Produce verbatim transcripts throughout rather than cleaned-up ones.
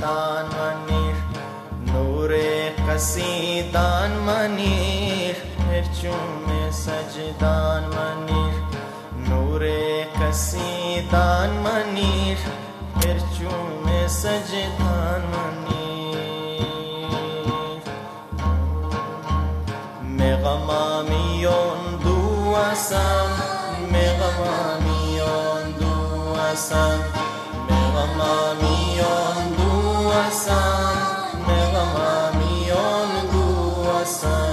سجدان منیر نور قصیدان منیر پرچم سجدان منیر نور قصیدان منیر پرچم سجدان منیر مغمامیون دو اسم مغمامیون دو اسم مغمامیون دو اسم مغمامیون دو اسم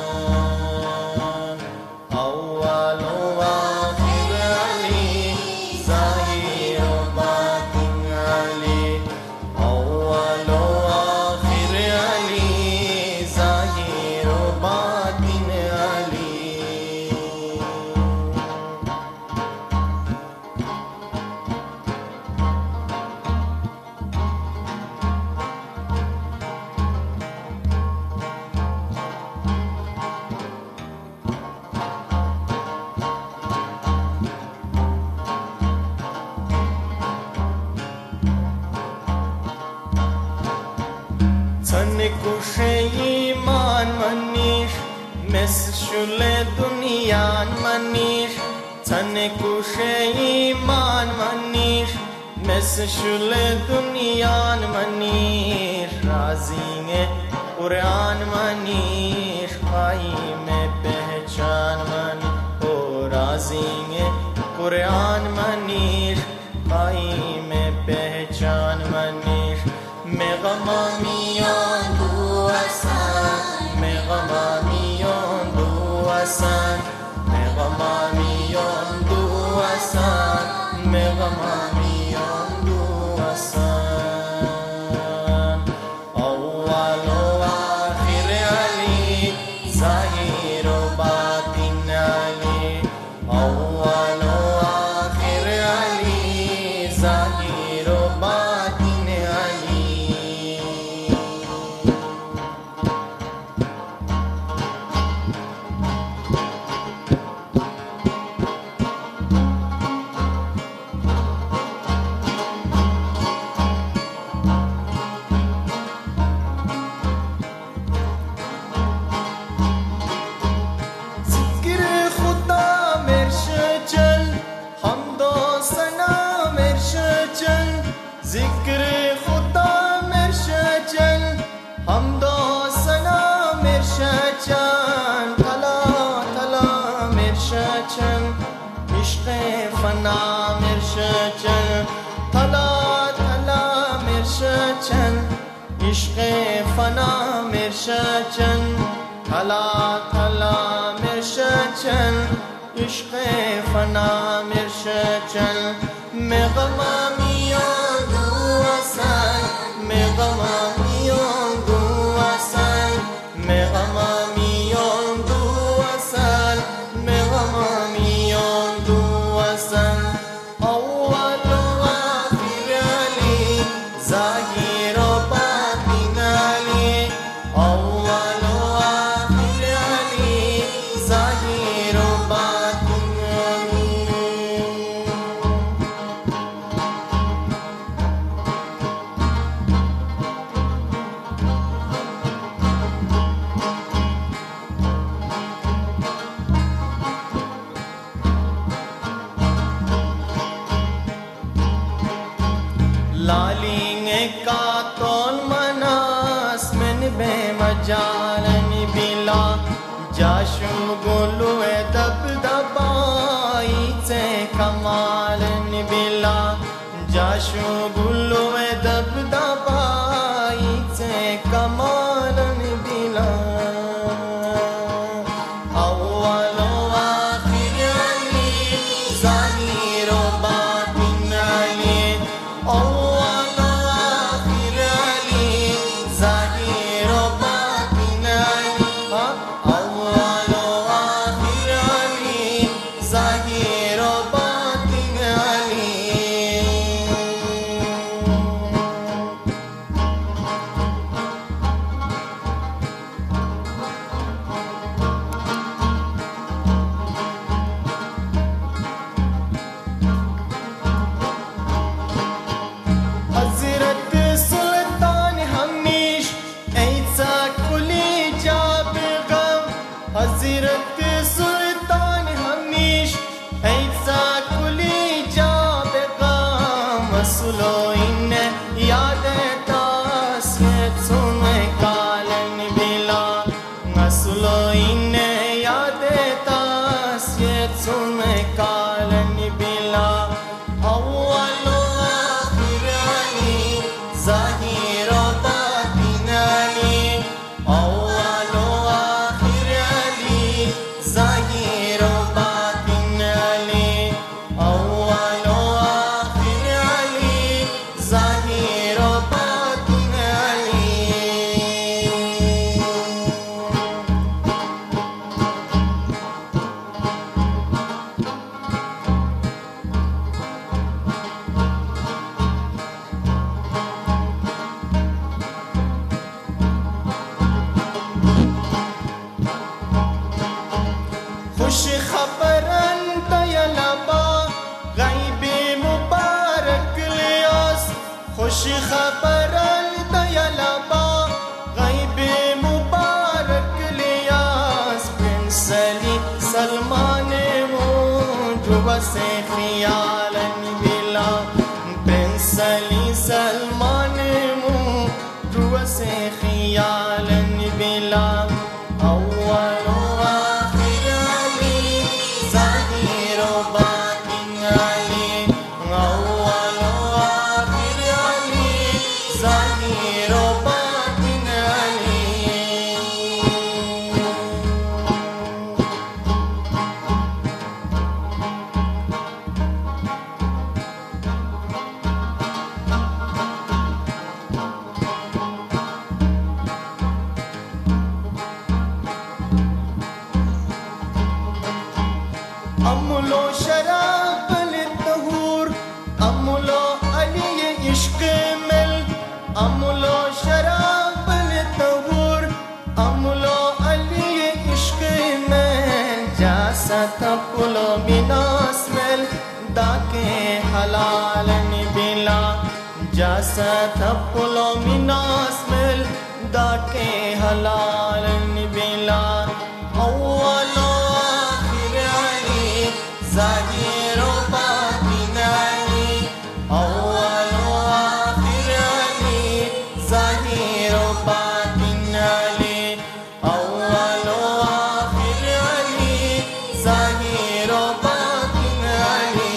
اول و آخر علی ظاهر و باطن علی اول و آخر علی ظاهر و باطن علی تن کش ایمان منیر مثل شل دنیان منیر تن کش ایمان منیر مثل شل دنیان منیر رازی قرآن منیر قائم پہچان منیر او رازی قرآن منیر قائم پہچان منیر مغمامیون دو اسم مغمامیون دو اسم مغمامیون دو اسم مغمامیون دو اسم اول و آخر علی ظاهر و باطن علی اول و آخر علی ظاهر و باطن علی ذکر خدا مرشد جل حمد و ثنا مرشد جل تلا تلا مرشد جل عشق فنا مرشد جل تلا تلا مرشد جل عشق فنا مرشد جل تلا تلا مرشد جل عشق فنا مرشد جل مغمامیون دو اسم مغمامیون دو اسم مغمامیون دو اسم مغمامیون دو اسم اول و آخر علی ظاهر و باطن علی اول و آخر علی ظاهر و باطن علی لالینگ کاتون مناس من بے مجالن بلا جاشو گلو دب دبائی سے کمالن بلا جاشو گلو دب دبائی سے کمالن بلا اول و آخر علی ظاہر و باطن علی اول و آخر علی ظاہر و باطن علی اول و آخر علی ظاہر و باطن علی خبر الديالبا غيب مبارك لياس بن سلي سلمان موجوب سے خیال بلا بن سلي سلمان موجوب سے خیال بلا أول وآخر علي ظاهر وباطن علي أول وآخر علي ظاهر وباطن علي अमुलो शराब तहूर अमुलो अली इश्क मिल अमुलो शराब तहूर अमुलो अली इश्क मिल जैसा तपुलो मिनास मिल दाके हलाल बिला जैसा तपुलो मिनास मिल दाके हलाल बिला अव्वलो ظاهر وباطن علي أول وآخر علي ظاهر وباطن علي أول وآخر علي ظاهر وباطن علي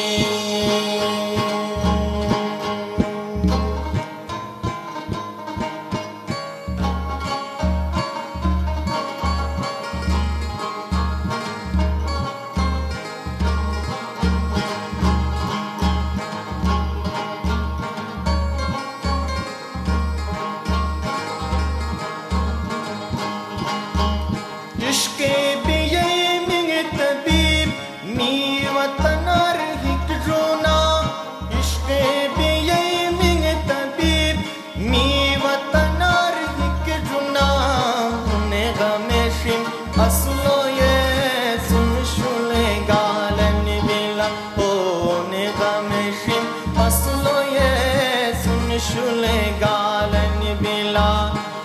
इश्क़ बिये मिंग तबीब मी वतन हिक रोना इश्क़ बिये मिंग तबीब मी वतन हिक रोना ने गमेशिम असलो ये सुन शुले गालन बिला ओ ने गमेशिम असलो ये सुन शुले गालन बिला